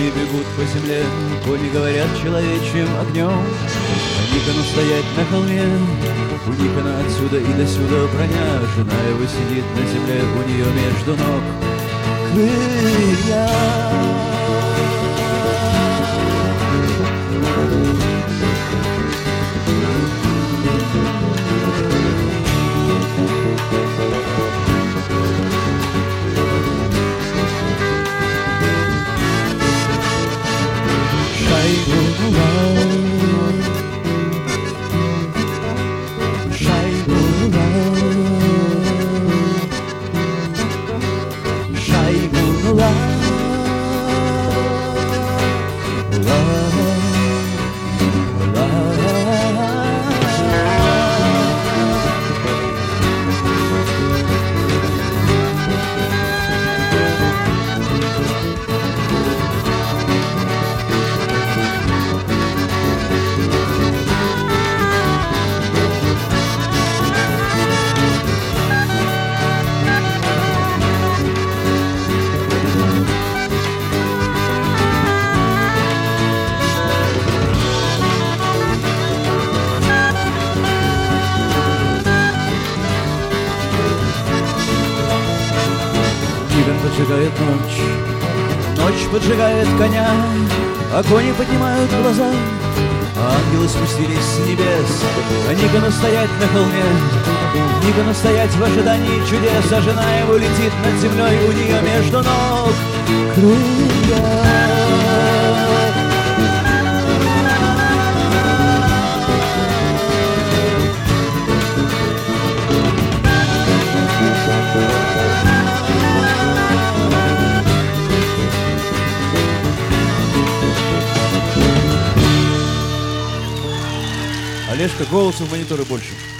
Кони бегут по земле, кони говорят человечьим огнем. Никону стоять на холме, у Никона отсюда и досюда броня. Жена его сидит на земле, у нее между ног крылья. Никон поджигает ночь, ночь поджигает коня, а кони поднимают глаза, а ангелы спустились с небес. А Никону стоять на холме, Никону стоять в ожидании чудес, а жена его летит над землей, у нее между ног крылья. Олежка, голоса в мониторы больше.